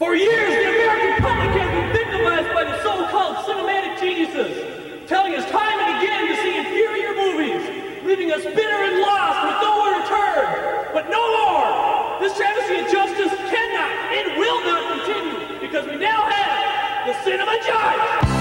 For years, the American public has been victimized by the so-called cinematic geniuses, telling us time and again to see inferior movies, leaving us bitter and lost with nowhere to turn. But no more! This travesty of justice cannot and will not continue, because we now have the Cinema Judge!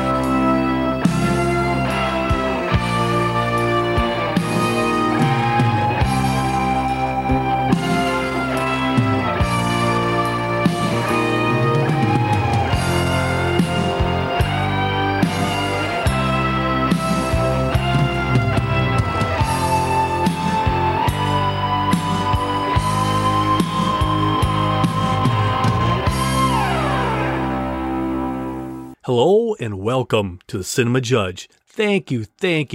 Hello and welcome to the Cinema Judge. Thank you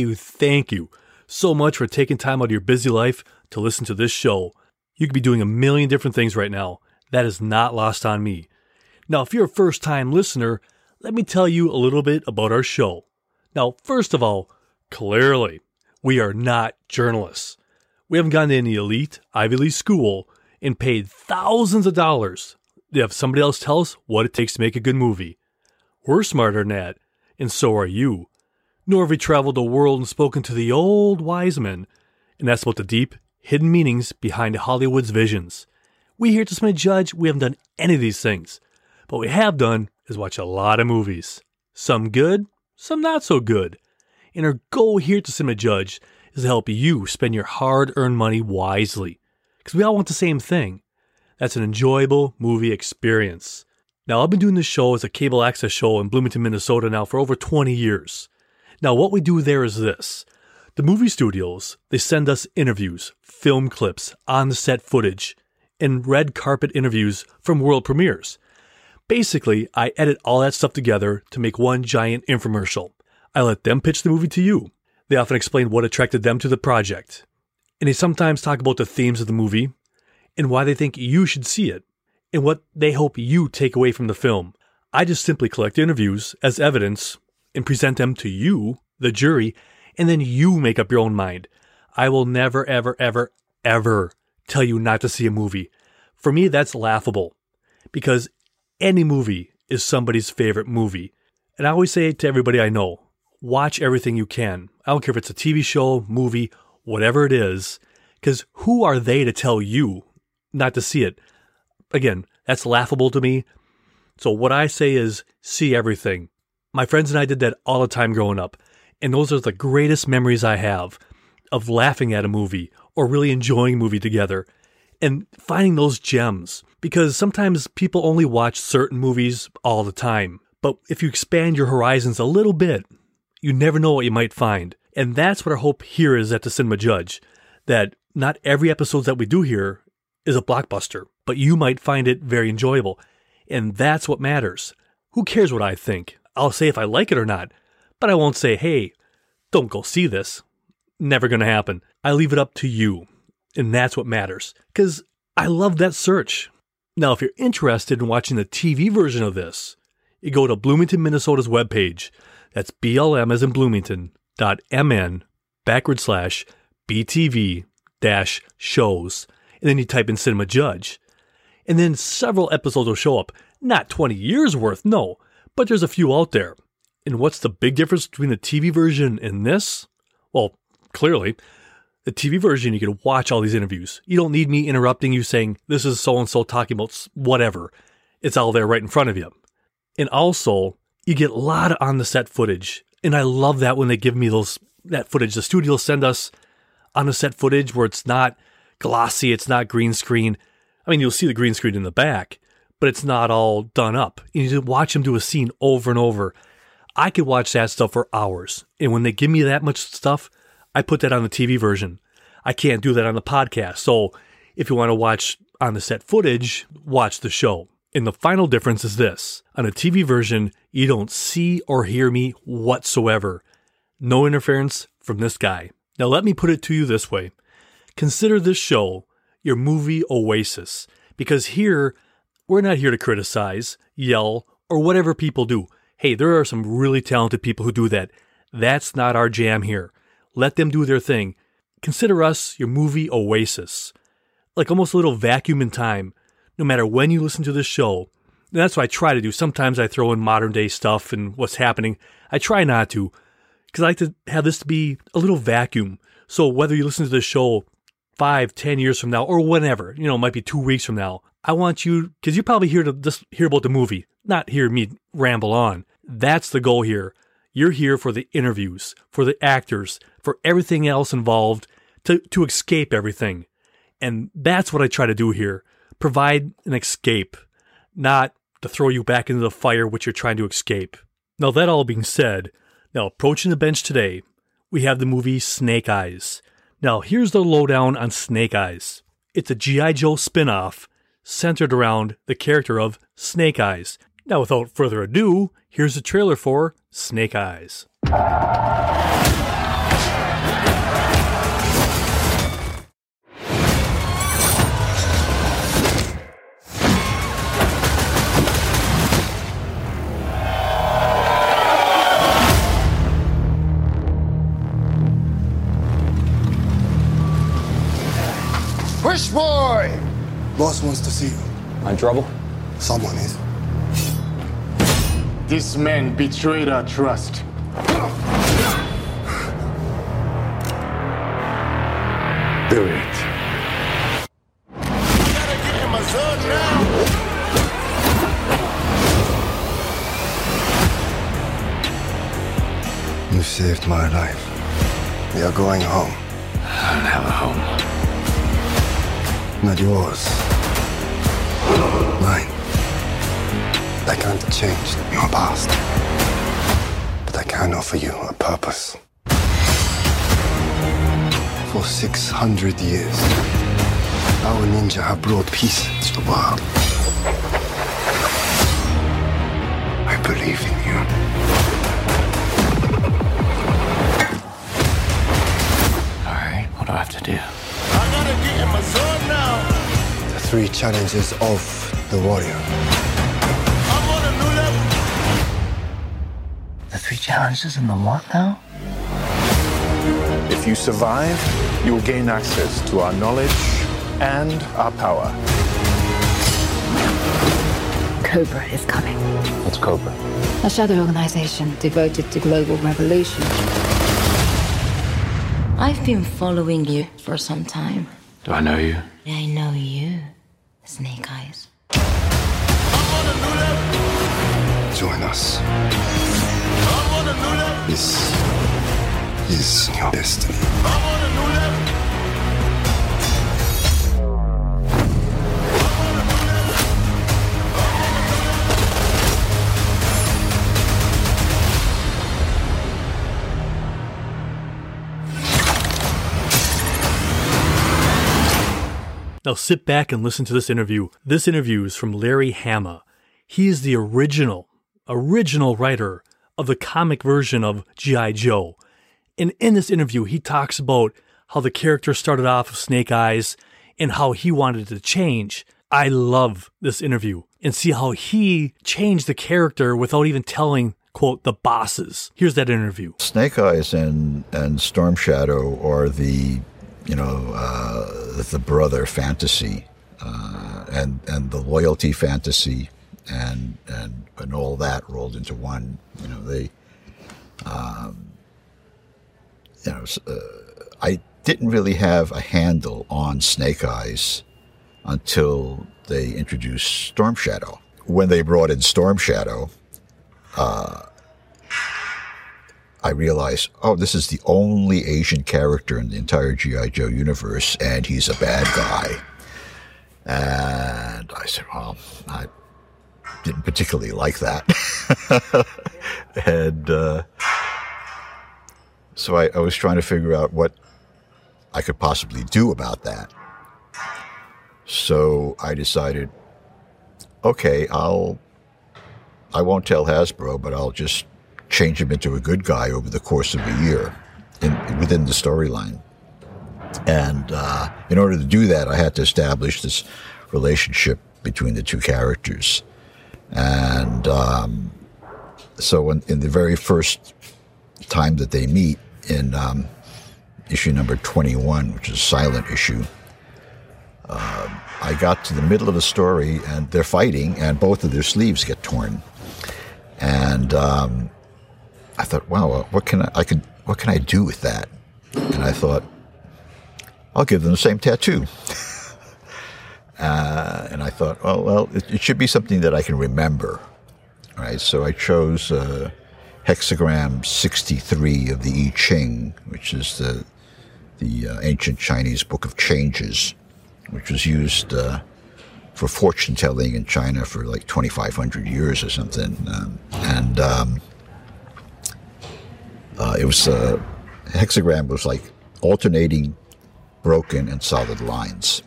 so much for taking time out of your busy life to listen to this show. You could be doing a million different things right now. That is not lost on me. Now, if you're a first-time listener, let me tell you a little bit about our show. Now, first of all, clearly, we are not journalists. We haven't gone to any elite Ivy League school and paid thousands of dollars to have somebody else tell us what it takes to make a good movie. We're smarter than that, and so are you. Nor have we traveled the world and spoken to the old wise men, and that's about the deep, hidden meanings behind Hollywood's visions. We here at the Cinema Judge, we haven't done any of these things. But what we have done is watch a lot of movies. Some good, some not so good. And our goal here at the Cinema Judge is to help you spend your hard-earned money wisely. Because we all want the same thing. That's an enjoyable movie experience. Now, I've been doing this show as a cable access show in Bloomington, Minnesota now for over 20 years. Now, what we do there is this. The movie studios, they send us interviews, film clips, on-the-set footage, and red carpet interviews from world premieres. Basically, I edit all that stuff together to make one giant infomercial. I let them pitch the movie to you. They often explain what attracted them to the project. And they sometimes talk about the themes of the movie and why they think you should see it, and what they hope you take away from the film. I just simply collect interviews as evidence and present them to you, the jury, and then you make up your own mind. I will never, ever tell you not to see a movie. For me, that's laughable, because any movie is somebody's favorite movie. And I always say to everybody I know, watch everything you can. I don't care if it's a TV show, movie, whatever it is, because who are they to tell you not to see it? Again, that's laughable to me. So what I say is, see everything. My friends and I did that all the time growing up. And those are the greatest memories I have of laughing at a movie or really enjoying a movie together and finding those gems. Because sometimes people only watch certain movies all the time. But if you expand your horizons a little bit, you never know what you might find. And that's what our hope here is at the Cinema Judge. That not every episode that we do here is a blockbuster, but you might find it very enjoyable. And that's what matters. Who cares what I think? I'll say if I like it or not, but I won't say, hey, don't go see this. Never going to happen. I leave it up to you. And that's what matters. Because I love that search. Now, if you're interested in watching the TV version of this, you go to Bloomington, Minnesota's webpage. That's BLM as in Bloomington.mn/BTV-shows. And then you type in Cinema Judge. And then several episodes will show up. Not 20 years worth, no. But there's a few out there. And what's the big difference between the TV version and this? Well, clearly, the TV version, you can watch all these interviews. You don't need me interrupting you saying, this is so-and-so talking about whatever. It's all there right in front of you. And also, you get a lot of on-the-set footage. And I love that when they give me that footage. The studios send us on-the-set footage where it's not glossy, it's not green screen. I mean, you'll see the green screen in the back, but it's not all done up. You just watch them do a scene over and over. I could watch that stuff for hours. And when they give me that much stuff, I put that on the TV version. I can't do that on the podcast. So if you want to watch on the set footage, watch the show. And the final difference is this. On a TV version, you don't see or hear me whatsoever. No interference from this guy. Now let me put it to you this way. Consider this show your movie oasis. Because here, we're not here to criticize, yell, or whatever people do. Hey, there are some really talented people who do that. That's not our jam here. Let them do their thing. Consider us your movie oasis. Like almost a little vacuum in time. No matter when you listen to this show, that's what I try to do. Sometimes I throw in modern day stuff and what's happening. I try not to, because I like to have this to be a little vacuum. So whether you listen to this show 5, 10 years from now, or whenever, it might be 2 weeks from now, I want you, because you're probably here to just hear about the movie, not hear me ramble on. That's the goal here. You're here for the interviews, for the actors, for everything else involved, to escape everything. And that's what I try to do here. Provide an escape, not to throw you back into the fire which you're trying to escape. Now, that all being said, now approaching the bench today, we have the movie Snake Eyes. Now, here's the lowdown on Snake Eyes. It's a G.I. Joe spin-off centered around the character of Snake Eyes. Now, without further ado, here's the trailer for Snake Eyes. Push boy! Boss wants to see you. In trouble? Someone is. This man betrayed our trust. Do it. Gotta get in my zone now! You saved my life. We are going home. I don't have a home. Not yours. Mine. I can't change your past, but I can offer you a purpose. For 600 years, our ninja have brought peace to the world. I believe in you. All right, what do I have to do? I gotta get in my zone now. The 3 challenges of the warrior. I'm on a new level. The 3 challenges in the what now? If you survive, you will gain access to our knowledge and our power. Cobra is coming. What's Cobra? A shadow organization devoted to global revolution. I've been following you for some time. Do I know you? I know you, Snake Eyes. Join us. This is your destiny. Now sit back and listen to this interview. This interview is from Larry Hama. He is the original writer of the comic version of G.I. Joe. And in this interview, he talks about how the character started off with Snake Eyes and how he wanted to change. I love this interview and see how he changed the character without even telling, quote, the bosses. Here's that interview. Snake Eyes and Storm Shadow are the brother fantasy and the loyalty fantasy and all that rolled into one. I didn't really have a handle on Snake Eyes until they introduced Storm Shadow. When they brought in Storm Shadow, I realized, this is the only Asian character in the entire G.I. Joe universe, and he's a bad guy. And I said, well, I didn't particularly like that. And so I was trying to figure out what I could possibly do about that. So I decided, okay, I won't tell Hasbro, but I'll just change him into a good guy over the course of a year within the storyline. And in order to do that, I had to establish this relationship between the two characters. And so in the very first time that they meet in issue number 21, which is a silent issue, I got to the middle of the story, and they're fighting, and both of their sleeves get torn. And I thought, wow, what can I do with that? And I thought, I'll give them the same tattoo. And I thought, well, it should be something that I can remember, right? So I chose hexagram 63 of the I Ching, which is the ancient Chinese book of changes, which was used for fortune telling in China for like 2,500 years or something. It was hexagram was like alternating broken and solid lines.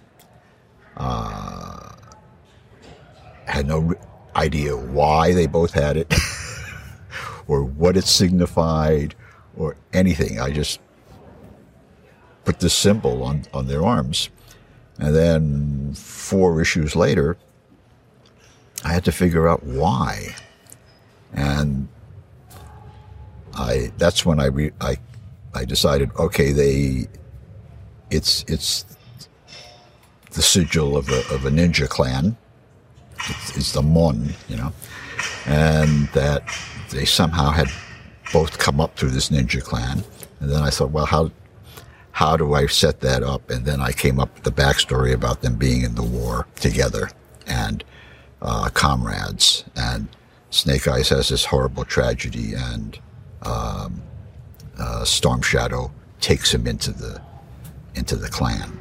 Had no idea why they both had it or what it signified or anything. I just put this symbol on their arms. And then 4 issues later, I had to figure out why. And that's when I decided, okay, it's the sigil of a ninja clan. It's the Mon, and that they somehow had both come up through this ninja clan. And then I thought, well, how do I set that up? And then I came up with the backstory about them being in the war together and comrades. And Snake Eyes has this horrible tragedy, and Storm Shadow takes him into the clan.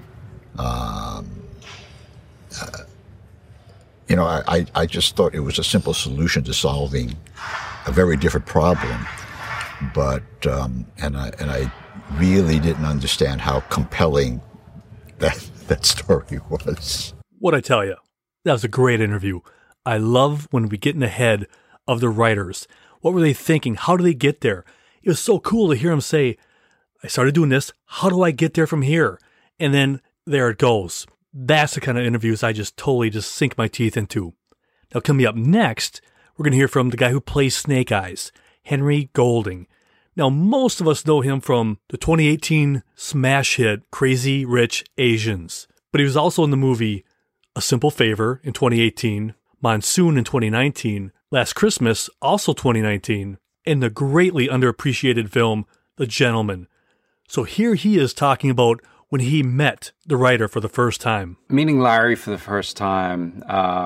I just thought it was a simple solution to solving a very different problem, but and I really didn't understand how compelling that story was. What'd I tell you? That was a great interview. I love when we get in the head of the writers. What were they thinking? How do they get there? It was so cool to hear him say, I started doing this. How do I get there from here? And then there it goes. That's the kind of interviews I just totally sink my teeth into. Now, coming up next, we're going to hear from the guy who plays Snake Eyes, Henry Golding. Now, most of us know him from the 2018 smash hit Crazy Rich Asians, but he was also in the movie A Simple Favor in 2018, Monsoon in 2019, Last Christmas, also 2019, and the greatly underappreciated film The Gentleman. So here he is talking about when he met the writer for the first time. Meeting Larry for the first time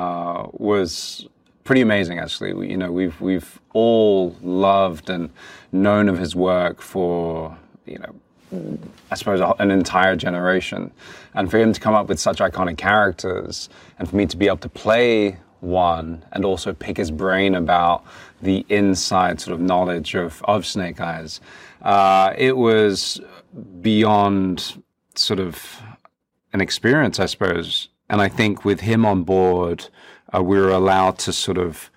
was pretty amazing, actually. We've all loved and known of his work for, I suppose an entire generation. And for him to come up with such iconic characters, and for me to be able to play one and also pick his brain about the inside sort of knowledge of Snake Eyes, it was beyond sort of an experience, I suppose. And I think with him on board, we were allowed to sort of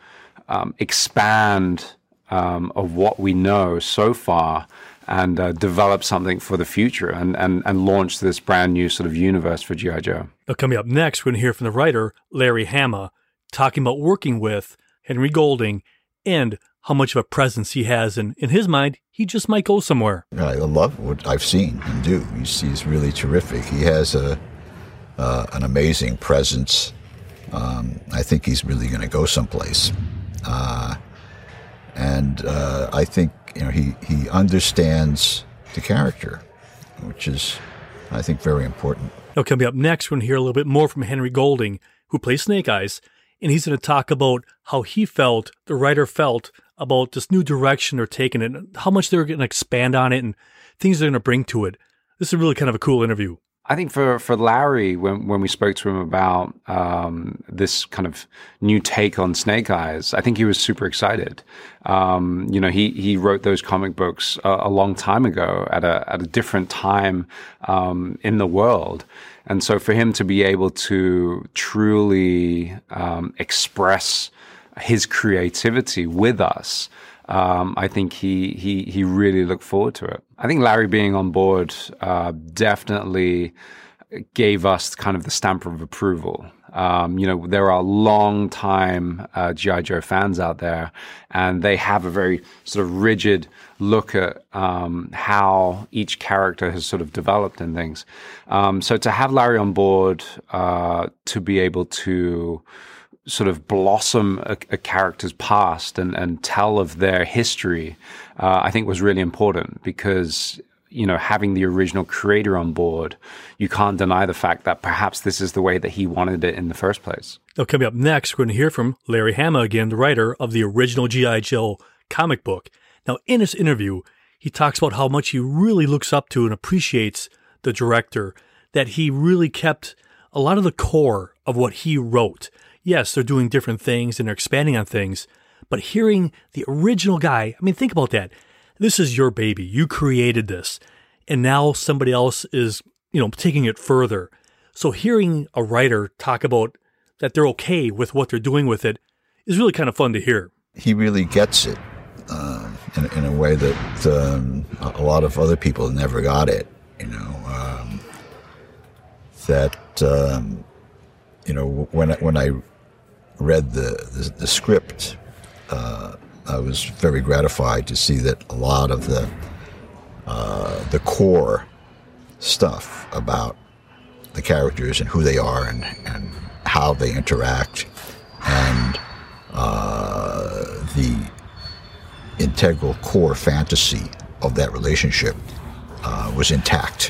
expand of what we know so far and develop something for the future and launch this brand new sort of universe for G.I. Joe. Now, coming up next, we're going to hear from the writer, Larry Hama, talking about working with Henry Golding and how much of a presence he has. And in his mind, he just might go somewhere. I love what I've seen him do. He's really terrific. He has an amazing presence. I think he's really going to go someplace. And I think he understands the character, which is, I think, very important. Now, coming up next, we're going to hear a little bit more from Henry Golding, who plays Snake Eyes, and he's going to talk about how he felt, the writer felt, about this new direction they're taking it, and how much they're going to expand on it, and things they're going to bring to it. This is really kind of a cool interview. I think for Larry, when we spoke to him about this kind of new take on Snake Eyes, I think he was super excited. He wrote those comic books a long time ago at a different time in the world. And so for him to be able to truly express his creativity with us, I think he really looked forward to it. I think Larry being on board definitely gave us kind of the stamp of approval. There are long-time G.I. Joe fans out there, and they have a very sort of rigid look at how each character has sort of developed and things. So to have Larry on board, to be able to sort of blossom a character's past and tell of their history, I think was really important because, having the original creator on board, you can't deny the fact that perhaps this is the way that he wanted it in the first place. Now, coming up next, we're going to hear from Larry Hama again, the writer of the original G.I. Joe comic book. Now, in this interview, he talks about how much he really looks up to and appreciates the director, that he really kept a lot of the core of what he wrote. Yes, they're doing different things and they're expanding on things, but hearing the original guy, I mean, think about that. This is your baby. You created this. And now somebody else is, taking it further. So hearing a writer talk about that they're okay with what they're doing with it is really kind of fun to hear. He really gets it in a way that a lot of other people never got it, when I read the script, I was very gratified to see that a lot of the core stuff about the characters and who they are and how they interact and the integral core fantasy of that relationship was intact.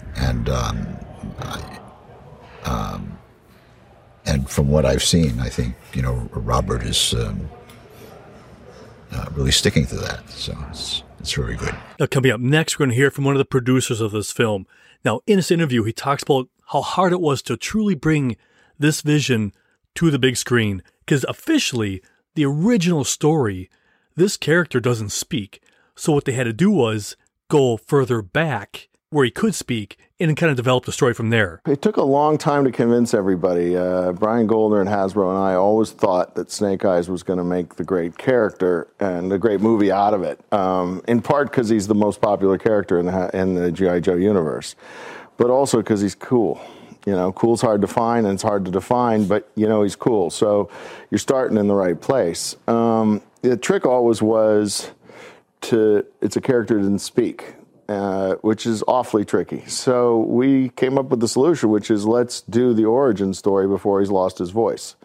And from what I've seen, I think, Robert is really sticking to that. So it's very good. Now, coming up next, we're going to hear from one of the producers of this film. Now, in this interview, he talks about how hard it was to truly bring this vision to the big screen. Because officially, the original story, this character doesn't speak. So what they had to do was go further back where he could speak and kind of develop the story from there. It took a long time to convince everybody. Brian Goldner and Hasbro and I always thought that Snake Eyes was going to make the great character and a great movie out of it, in part because he's the most popular character in the G.I. Joe universe, but also because he's cool. Cool's hard to find and it's hard to define, but he's cool. So you're starting in the right place. The trick always was it's a character that didn't speak. Which is awfully tricky. So we came up with the solution, which is let's do the origin story before he's lost his voice.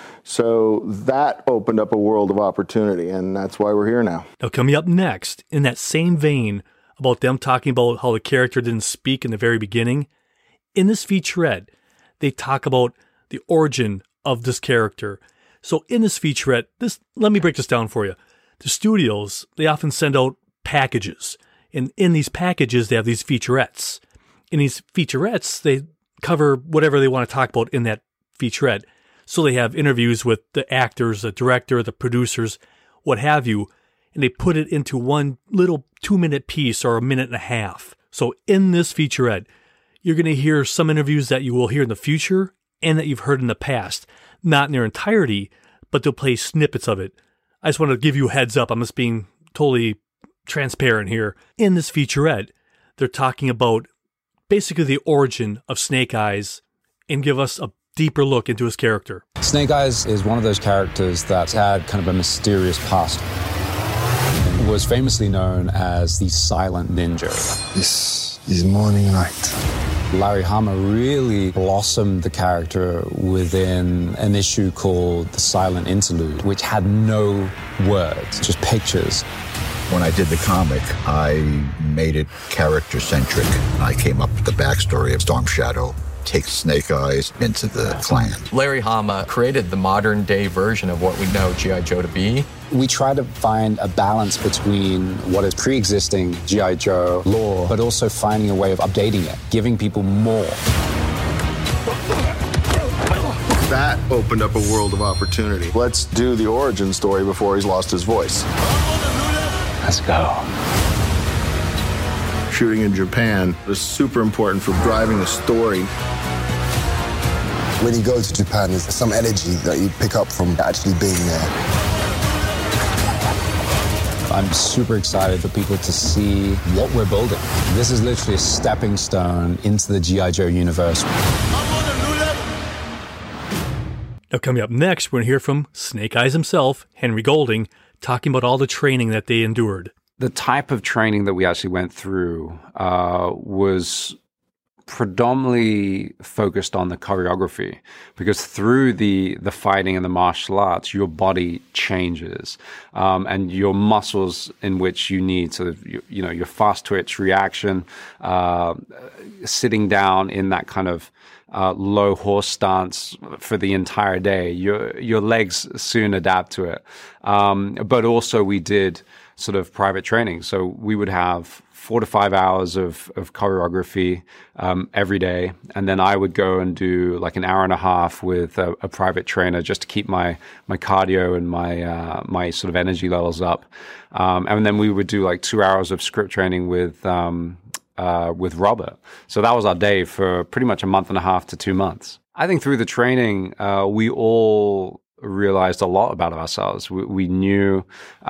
So that opened up a world of opportunity, and that's why we're here now. Now, coming up next, in that same vein, about them talking about how the character didn't speak in the very beginning, in this featurette, they talk about the origin of this character. So in this featurette, let me break this down for you. The studios, they often send out packages. And in these packages, they have these featurettes. In these featurettes, they cover whatever they want to talk about in that featurette. So they have interviews with the actors, the director, the producers, what have you, and they put it into one little 2-minute piece or a minute and a half. So in this featurette, you're going to hear some interviews that you will hear in the future and that you've heard in the past. Not in their entirety, but they'll play snippets of it. I just want to give you a heads up. I'm just being totally transparent here. In this featurette, they're talking about basically the origin of Snake Eyes and give us a deeper look into his character. Snake Eyes is one of those characters that's had kind of a mysterious past. He was famously known as the Silent Ninja. This is Morning Light. Larry Hama really blossomed the character within an issue called The Silent Interlude, which had no words, just pictures. When I did the comic, I made it character-centric. I came up with the backstory of Storm Shadow, takes Snake Eyes into the clan. Larry Hama created the modern-day version of what we know G.I. Joe to be. We try to find a balance between what is pre-existing G.I. Joe lore, but also finding a way of updating it, giving people more. That opened up a world of opportunity. Let's do the origin story before he's lost his voice. Let's go. Shooting in Japan was super important for driving the story. When you go to Japan, there's some energy that you pick up from actually being there. I'm super excited for people to see what we're building. This is literally a stepping stone into the G.I. Joe universe. Now, coming up next, we're going to hear from Snake Eyes himself, Henry Golding, talking about all the training that they endured. The type of training that we actually went through was predominantly focused on the choreography, because through the fighting and the martial arts, your body changes, and your muscles in which you need sort of your fast twitch reaction, sitting down in that kind of low horse stance for the entire day. Your legs soon adapt to it. But also we did sort of private training. So we would have 4 to 5 hours of choreography every day. And then I would go and do like an hour and a half with a private trainer just to keep my cardio and my sort of energy levels up. And then we would do like 2 hours of script training with Robert. So that was our day for pretty much a month and a half to 2 months. I think through the training, we all realized a lot about ourselves. We knew,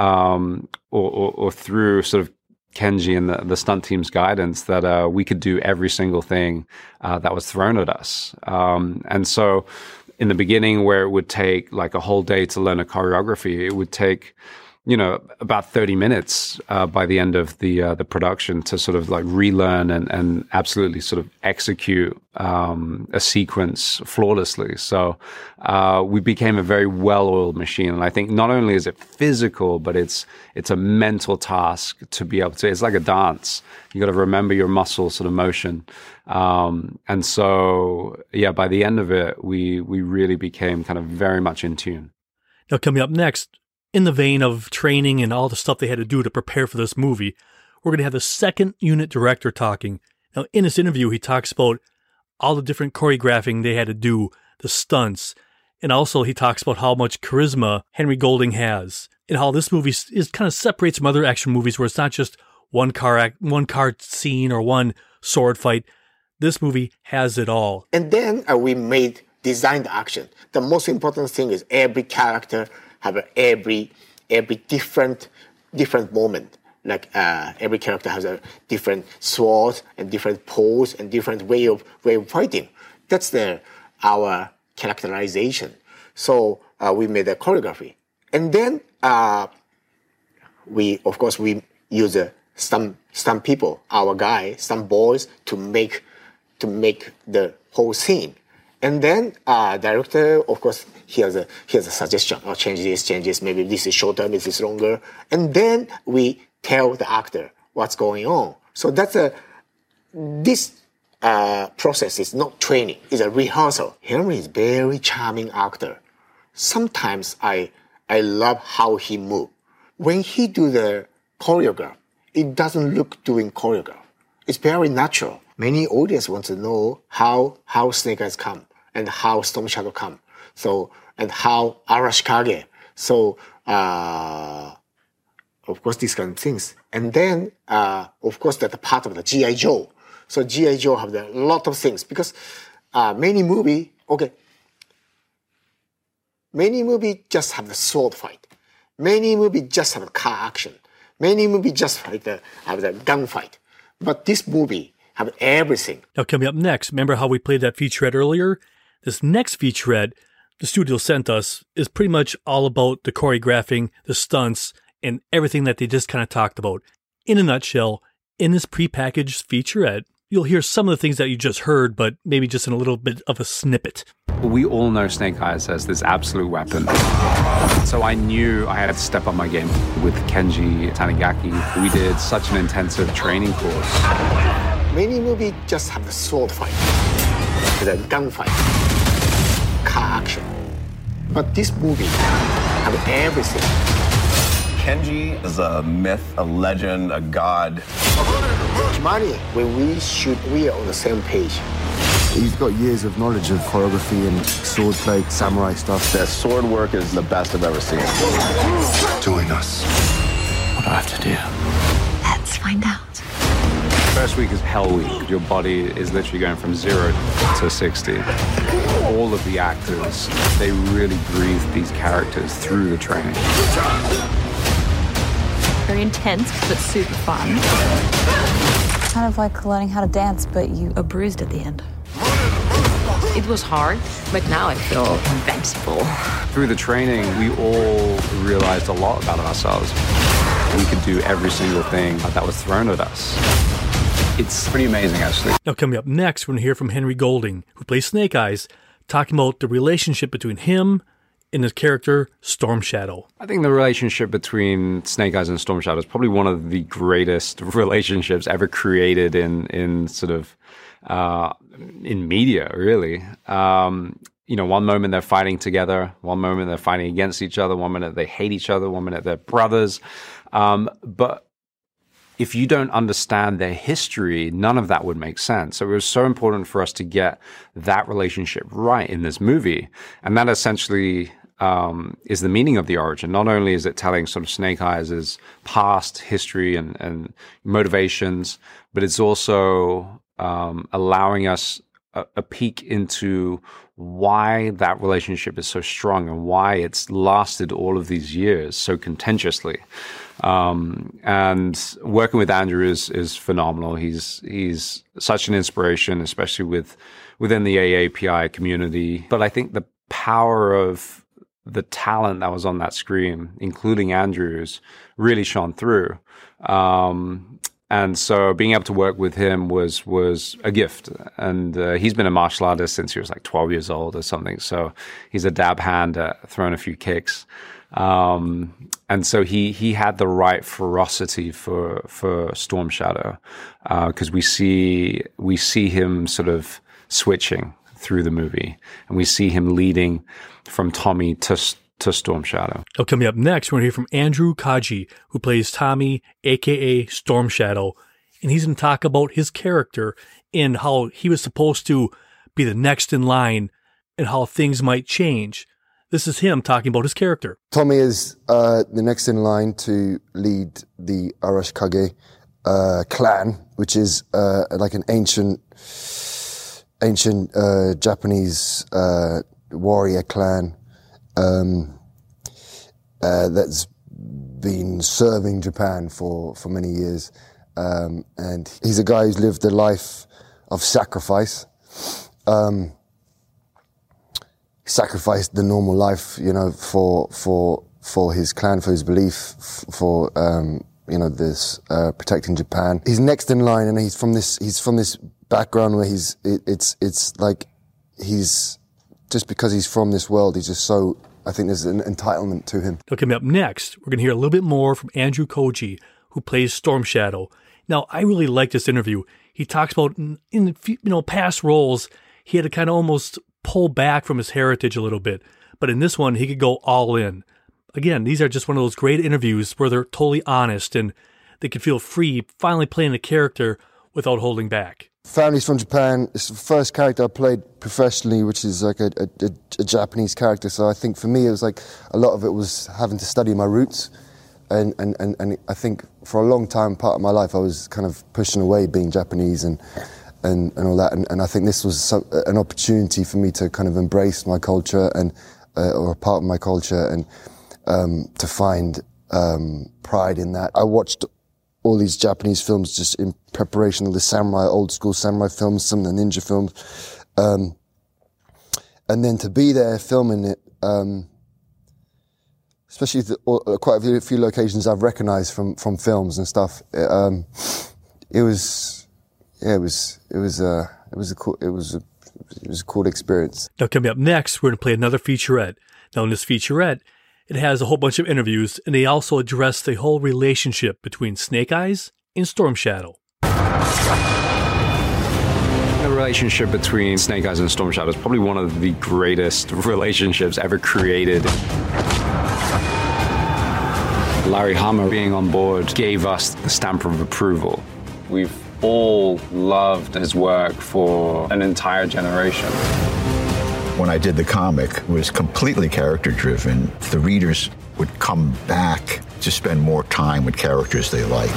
or through sort of Kenji and the stunt team's guidance, that we could do every single thing that was thrown at us. And so in the beginning, where it would take like a whole day to learn a choreography, it would take about 30 minutes by the end of the production to sort of like relearn and absolutely sort of execute a sequence flawlessly. So we became a very well-oiled machine. And I think not only is it physical, but it's a mental task to be able to. It's like a dance. You got to remember your muscle sort of motion. And so, yeah, by the end of it, we really became kind of very much in tune. Now, coming up next, in the vein of training and all the stuff they had to do to prepare for this movie, we're going to have the second unit director talking. Now, in this interview, he talks about all the different choreographing they had to do, the stunts, and also he talks about how much charisma Henry Golding has, and how this movie is kind of separates from other action movies where it's not just one car scene or one sword fight. This movie has it all. And then we designed the action. The most important thing is every character have every different moment. Like every character has a different sword and different pose and different way of fighting. That's our characterization. So we made a choreography, and then we use some people, our guys, some boys to make the whole scene. And then director, of course, he has a suggestion. Or change this, maybe this is shorter, this is longer. And then we tell the actor what's going on. So this process is not training, it's a rehearsal. Henry is a very charming actor. Sometimes I love how he moves. When he do the choreograph, it doesn't look doing choreograph. It's very natural. Many audience want to know how Snake Eyes come. And how Storm Shadow come, and how Arashikage. So, of course, these kind of things. And then, of course, that's part of the G.I. Joe. So G.I. Joe have a lot of things because many movie just have the sword fight. Many movie just have a car action. Many movie just have the gunfight. But this movie have everything. Now, coming up next, remember how we played that featurette earlier? This next featurette the studio sent us is pretty much all about the choreographing, the stunts, and everything that they just kind of talked about. In a nutshell, in this prepackaged featurette, you'll hear some of the things that you just heard, but maybe just in a little bit of a snippet. We all know Snake Eyes as this absolute weapon. So I knew I had to step up my game with Kenji Tanigaki. We did such an intensive training course. Many movies just have the sword fight, the gunfight, car action. But this movie have everything. Kenji is a myth, a legend, a god. Kimani, when we shoot, we are on the same page. He's got years of knowledge of choreography and swordplay, samurai stuff. That sword work is the best I've ever seen. Join us. What do I have to do? Let's find out. First week is hell week. Your body is literally going from 0 to 60. All of the actors, they really breathe these characters through the training. Very intense, but super fun. Kind of like learning how to dance, but you are bruised at the end. It was hard, but now I feel invincible. Through the training, we all realized a lot about ourselves. We could do every single thing that was thrown at us. It's pretty amazing, actually. Now, coming up next, we're going to hear from Henry Golding, who plays Snake Eyes, talking about the relationship between him and his character, Storm Shadow. I think the relationship between Snake Eyes and Storm Shadow is probably one of the greatest relationships ever created in sort of in media, really. One moment they're fighting together, one moment they're fighting against each other, one minute they hate each other, one minute they're brothers. But if you don't understand their history, none of that would make sense. So it was so important for us to get that relationship right in this movie. And that essentially is the meaning of the origin. Not only is it telling sort of Snake Eyes' past history and motivations, but it's also allowing us a peek into why that relationship is so strong and why it's lasted all of these years so contentiously. And working with Andrew is phenomenal. He's such an inspiration, especially within the AAPI community. But I think the power of the talent that was on that screen, including Andrew's, really shone through. And so being able to work with him was a gift. And he's been a martial artist since he was like 12 years old or something. So he's a dab hand at throwing a few kicks. And so he had the right ferocity for Storm Shadow, because we see him sort of switching through the movie, and we see him leading from Tommy to Storm Shadow. Now, coming up next, we're going to hear from Andrew Kaji, who plays Tommy, a.k.a. Storm Shadow, and he's going to talk about his character and how he was supposed to be the next in line and how things might change. This is him talking about his character. Tommy is the next in line to lead the Arashikage clan, which is like an ancient Japanese warrior clan that's been serving Japan for many years. And he's a guy who's lived a life of sacrifice. Sacrificed the normal life, for his clan, for his belief, for this protecting Japan. He's next in line, and he's from this background where it's like he's just because he's from this world, he's just so. I think there's an entitlement to him. Now, coming up next, we're going to hear a little bit more from Andrew Koji, who plays Storm Shadow. Now, I really like this interview. He talks about in past roles, he had to kind of almost pull back from his heritage a little bit. But in this one, he could go all in. Again, these are just one of those great interviews where they're totally honest and they can feel free finally playing a character without holding back. Family's from Japan. It's the first character I played professionally, which is like a Japanese character. So I think for me, it was like a lot of it was having to study my roots. And I think for a long time, part of my life, I was kind of pushing away being Japanese and all that. And I think this was an opportunity for me to kind of embrace my culture or a part of my culture and to find pride in that. I watched all these Japanese films just in preparation of the old school samurai films, some of the ninja films. And then to be there filming it, especially quite a few locations I've recognized from films and stuff, it was a cool experience. Now, coming up next, we're going to play another featurette. Now, in this featurette, it has a whole bunch of interviews, and they also address the whole relationship between Snake Eyes and Storm Shadow. The relationship between Snake Eyes and Storm Shadow is probably one of the greatest relationships ever created. Larry Hama being on board gave us the stamp of approval. We've all loved his work for an entire generation. When I did the comic, it was completely character-driven. The readers would come back to spend more time with characters they liked.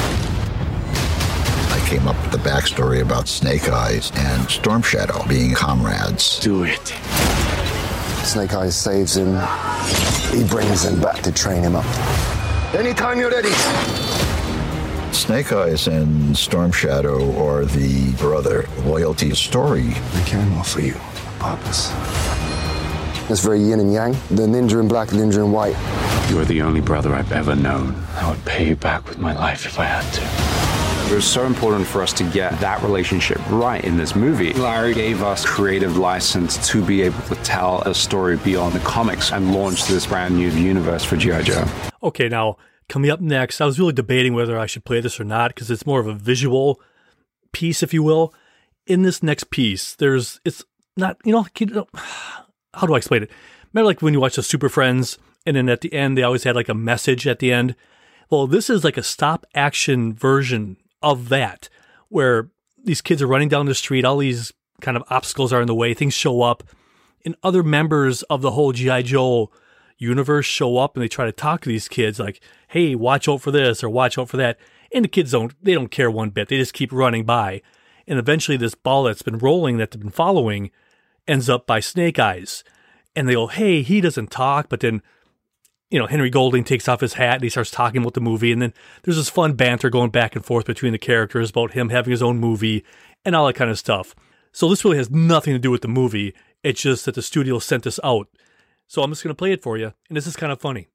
I came up with the backstory about Snake Eyes and Storm Shadow being comrades. Do it. Snake Eyes saves him. He brings him back to train him up. Anytime you're ready. Snake Eyes and Storm Shadow are the brother loyalty story. I can offer you a purpose. It's very yin and yang. The ninja in black, ninja in white. You are the only brother I've ever known. I would pay you back with my life if I had to. It was so important for us to get that relationship right in this movie. Larry gave us creative license to be able to tell a story beyond the comics and launch this brand new universe for G.I. Joe. Okay, now, coming up next, I was really debating whether I should play this or not because it's more of a visual piece, if you will. In this next piece, it's not, how do I explain it? Remember like when you watch the Super Friends and then at the end, they always had like a message at the end? Well, this is like a stop action version of that where these kids are running down the street. All these kind of obstacles are in the way. Things show up and other members of the whole G.I. Joe universe show up and they try to talk to these kids like, hey, watch out for this or watch out for that. And the kids don't care one bit. They just keep running by. And eventually this ball that's been rolling, that they've been following, ends up by Snake Eyes. And they go, hey, he doesn't talk. But then, Henry Golding takes off his hat and he starts talking about the movie. And then there's this fun banter going back and forth between the characters about him having his own movie and all that kind of stuff. So this really has nothing to do with the movie. It's just that the studio sent this out. So I'm just going to play it for you. And this is kind of funny.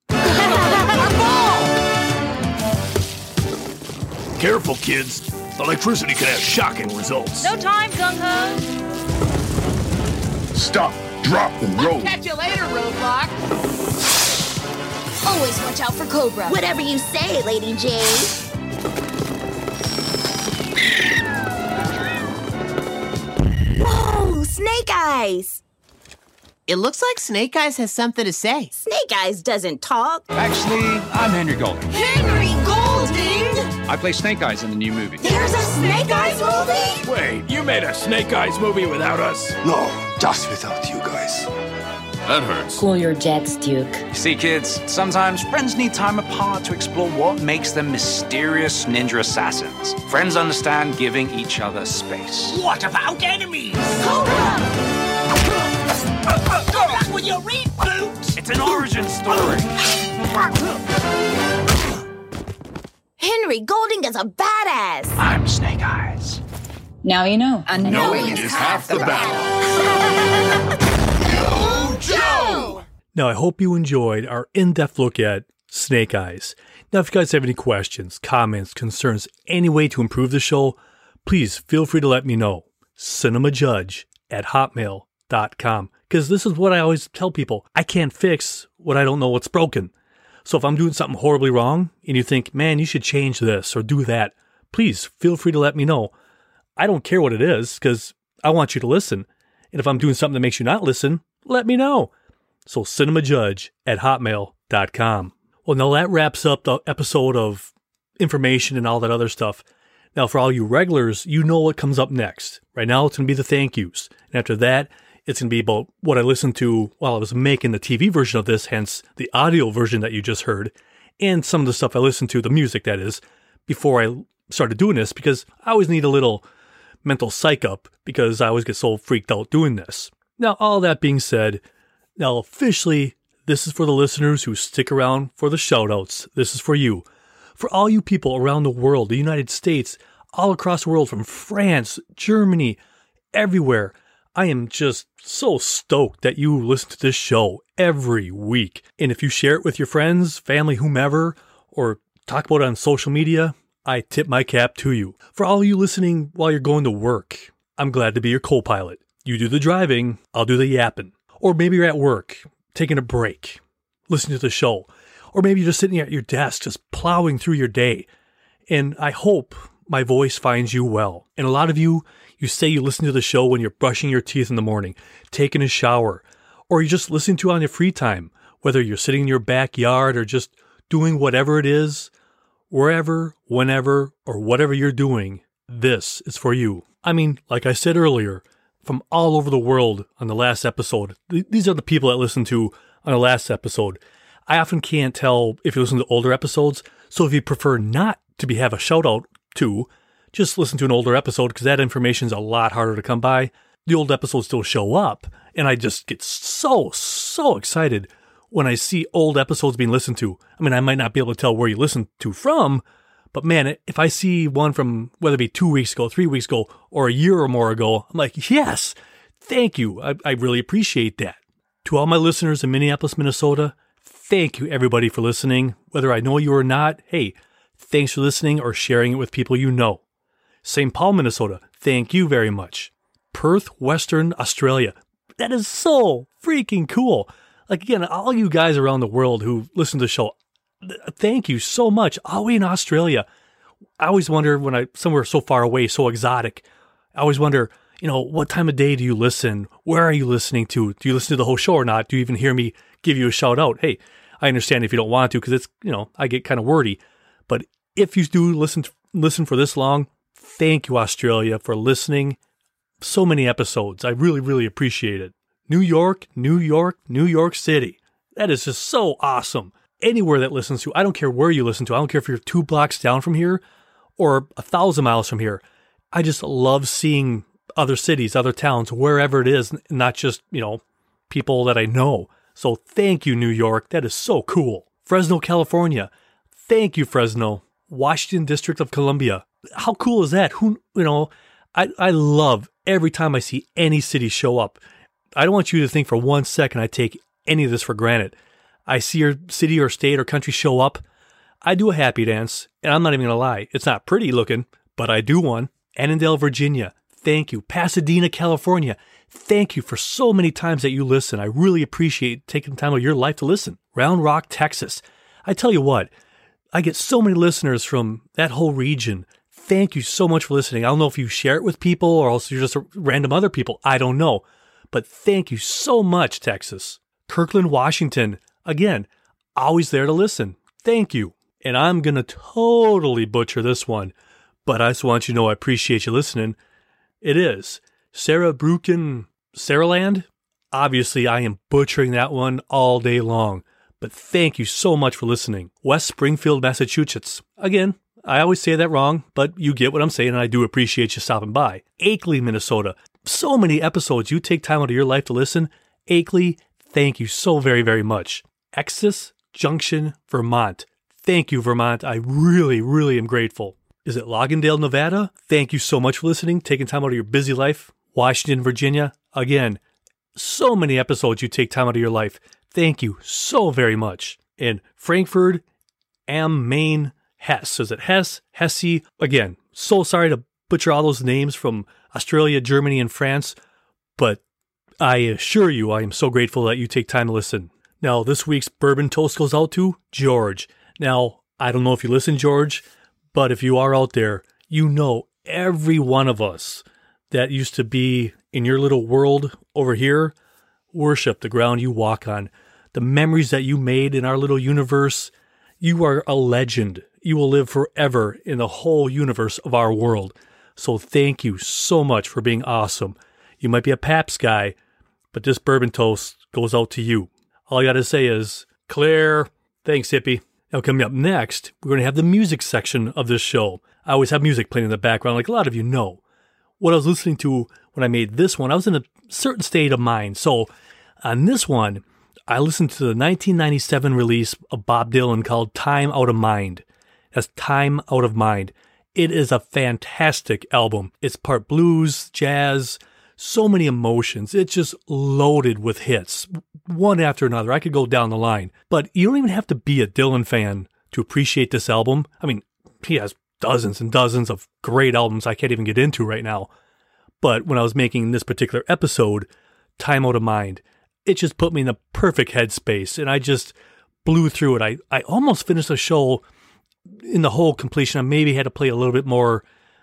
Careful, kids. Electricity can have shocking results. No time, gung-ho. Stop, drop, and roll. Catch you later, Roadblock. Always watch out for Cobra. Whatever you say, Lady Jane. Whoa, Snake Eyes. It looks like Snake Eyes has something to say. Snake Eyes doesn't talk. Actually, I'm Henry Golding. Henry Golding? I play Snake Eyes in the new movie. There's a Snake Eyes movie? Wait, you made a Snake Eyes movie without us? No, just without you guys. That hurts. Cool your jets, Duke. See, kids, sometimes friends need time apart to explore what makes them mysterious ninja assassins. Friends understand giving each other space. What about enemies? Cobra! Go back with your reboot! It's an origin story. Henry Golding is a badass. I'm Snake Eyes. Now you know. And Knowing is half the battle. Yo, Joe! Now, I hope you enjoyed our in-depth look at Snake Eyes. Now, if you guys have any questions, comments, concerns, any way to improve the show, please feel free to let me know. cinemajudge@hotmail.com. Because this is what I always tell people. I can't fix what I don't know what's broken. So if I'm doing something horribly wrong and you think, man, you should change this or do that, please feel free to let me know. I don't care what it is because I want you to listen. And if I'm doing something that makes you not listen, let me know. So cinemajudge@hotmail.com. Well, now that wraps up the episode of information and all that other stuff. Now, for all you regulars, you know what comes up next. Right now, it's going to be the thank yous. And after that, it's going to be about what I listened to while I was making the TV version of this, hence the audio version that you just heard, and some of the stuff I listened to, the music that is, before I started doing this, because I always need a little mental psych up, because I always get so freaked out doing this. Now, all that being said, now officially, this is for the listeners who stick around for the shout-outs. This is for you. For all you people around the world, the United States, all across the world, from France, Germany, everywhere, I am just so stoked that you listen to this show every week. And if you share it with your friends, family, whomever, or talk about it on social media, I tip my cap to you. For all you listening while you're going to work, I'm glad to be your co-pilot. You do the driving, I'll do the yapping. Or maybe you're at work, taking a break, listening to the show. Or maybe you're just sitting at your desk, just plowing through your day. And I hope my voice finds you well. And a lot of you say you listen to the show when you're brushing your teeth in the morning, taking a shower, or you're just listening to it on your free time, whether you're sitting in your backyard or just doing whatever it is, wherever, whenever, or whatever you're doing, this is for you. I mean, like I said earlier, from all over the world on the last episode, these are the people that listened to on the last episode. I often can't tell if you listen to older episodes, so if you prefer not to have a shout out to, just listen to an older episode because that information is a lot harder to come by. The old episodes still show up, and I just get so excited when I see old episodes being listened to. I mean, I might not be able to tell where you listened to from, But man, if I see one from whether it be 2 weeks ago, 3 weeks ago, or a year or more ago, I'm like, yes, thank you. I really appreciate that. To all my listeners in Minneapolis, Minnesota, thank you everybody for listening. Whether I know you or not, hey, thanks for listening or sharing it with people you know. St. Paul, Minnesota, thank you very much. Perth, Western Australia. That is so freaking cool. Like, again, all you guys around the world who listen to the show, thank you so much. All the way in Australia. I always wonder when somewhere so far away, so exotic, I always wonder, what time of day do you listen? Where are you listening to? Do you listen to the whole show or not? Do you even hear me give you a shout out? Hey, I understand if you don't want to because it's, I get kind of wordy. But if you do listen for this long, thank you, Australia, for listening. So many episodes. I really, really appreciate it. New York, New York, New York City. That is just so awesome. Anywhere that listens to, I don't care where you listen to. I don't care if you're 2 blocks down from here or 1,000 miles from here. I just love seeing other cities, other towns, wherever it is, not just, people that I know. So thank you, New York. That is so cool. Fresno, California. Thank you, Fresno. Washington District of Columbia. How cool is that? I love every time I see any city show up. I don't want you to think for 1 second I take any of this for granted. I see your city or state or country show up. I do a happy dance, and I'm not even going to lie. It's not pretty looking, but I do one. Annandale, Virginia. Thank you. Pasadena, California. Thank you for so many times that you listen. I really appreciate taking time of your life to listen. Round Rock, Texas. I tell you what, I get so many listeners from that whole region. Thank you so much for listening. I don't know if you share it with people or else you're just random other people. I don't know. But thank you so much, Texas. Kirkland, Washington. Again, always there to listen. Thank you. And I'm going to totally butcher this one, but I just want you to know I appreciate you listening. It is Sarah Brucken, Saraland. Obviously, I am butchering that one all day long, but thank you so much for listening. West Springfield, Massachusetts. Again, I always say that wrong, but you get what I'm saying, and I do appreciate you stopping by. Akeley, Minnesota. So many episodes. You take time out of your life to listen. Akeley, thank you so very, very much. Exis Junction, Vermont. Thank you, Vermont. I really, really am grateful. Is it Loggindale, Nevada? Thank you so much for listening, taking time out of your busy life. Washington, Virginia. Again, so many episodes you take time out of your life. Thank you so very much. In Frankfurt am Main, Hesse. Is it Hesse? Hesse? Again, so sorry to butcher all those names from Australia, Germany, and France, but I assure you I am so grateful that you take time to listen. Now, this week's Bourbon Toast goes out to George. Now, I don't know if you listen, George, but if you are out there, you know every one of us that used to be in your little world over here worship the ground you walk on. The memories that you made in our little universe, you are a legend. You will live forever in the whole universe of our world. So thank you so much for being awesome. You might be a Pabst guy, but this Bourbon Toast goes out to you. All I got to say is, Claire, thanks, hippie. Now, coming up next, we're going to have the music section of this show. I always have music playing in the background, like a lot of you know. What I was listening to when I made this one, I was in a certain state of mind. So on this one, I listened to the 1997 release of Bob Dylan called Time Out of Mind. That's Time Out of Mind. It is a fantastic album. It's part blues, jazz, so many emotions. It's just loaded with hits, one after another. I could go down the line. But you don't even have to be a Dylan fan to appreciate this album. I mean, he has dozens and dozens of great albums I can't even get into right now. But when I was making this particular episode, Time Out of Mind, it just put me in the perfect headspace, and I just blew through it. I almost finished the show in the whole completion. I maybe had to play a little bit more,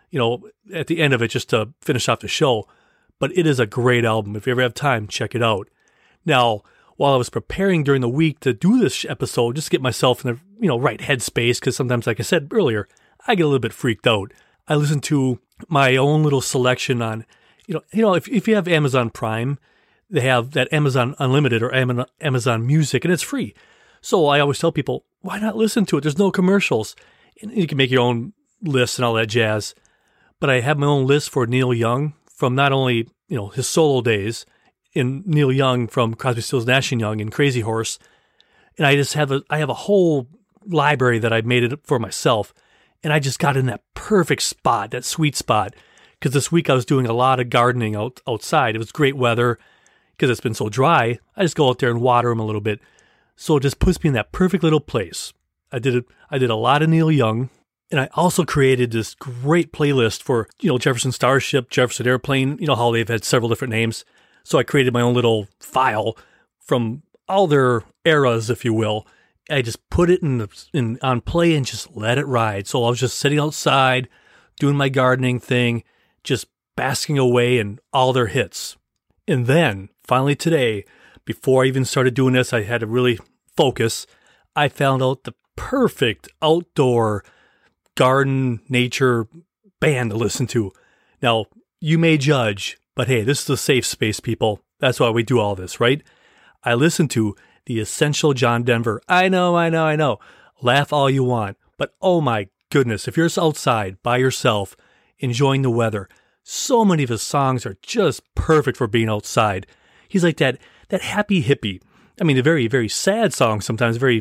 at the end of it just to finish off the show. But it is a great album. If you ever have time, check it out. Now, while I was preparing during the week to do this episode, just to get myself in the right headspace, because sometimes, like I said earlier, I get a little bit freaked out. I listen to my own little selection on, if you have Amazon Prime, they have that Amazon Unlimited or Amazon Music, and it's free. So I always tell people, why not listen to it? There's no commercials. And you can make your own lists and all that jazz. But I have my own list for Neil Young from not only, his solo days in Neil Young from Crosby, Stills, Nash & Young and Crazy Horse. And I have a whole library that I've made it for myself. And I just got in that perfect spot, that sweet spot. Because this week I was doing a lot of gardening outside. It was great weather. Because it's been so dry, I just go out there and water them a little bit. So it just puts me in that perfect little place. I did a lot of Neil Young. And I also created this great playlist for, Jefferson Starship, Jefferson Airplane, how they've had several different names. So I created my own little file from all their eras, if you will. I just put it on play and just let it ride. So I was just sitting outside, doing my gardening thing, just basking away in all their hits. And then, finally today, before I even started doing this, I had to really focus. I found out the perfect outdoor garden nature band to listen to. Now, you may judge, but hey, this is a safe space, people. That's why we do all this, right? I listened to The Essential John Denver. I know. Laugh all you want. But oh my goodness, if you're outside by yourself, enjoying the weather, so many of his songs are just perfect for being outside. He's like that happy hippie. I mean, a very, very sad song sometimes, very,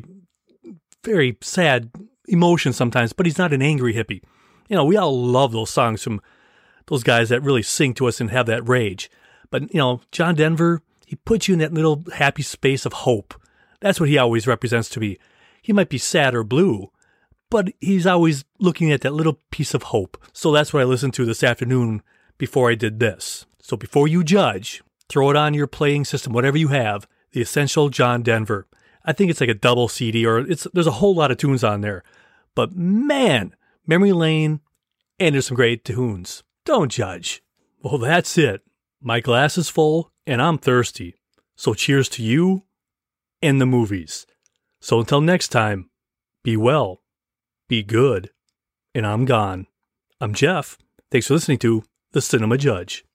very sad emotion sometimes, but he's not an angry hippie. We all love those songs from those guys that really sing to us and have that rage. But, John Denver, he puts you in that little happy space of hope. That's what he always represents to me. He might be sad or blue, but he's always looking at that little piece of hope. So that's what I listened to this afternoon before I did this. So before you judge, throw it on your playing system, whatever you have, The Essential John Denver. I think it's like a double CD, or there's a whole lot of tunes on there. But man, memory lane, and there's some great tunes. Don't judge. Well, that's it. My glass is full, and I'm thirsty. So cheers to you and the movies. So until next time, be well, be good, and I'm gone. I'm Jeff. Thanks for listening to The Cinema Judge.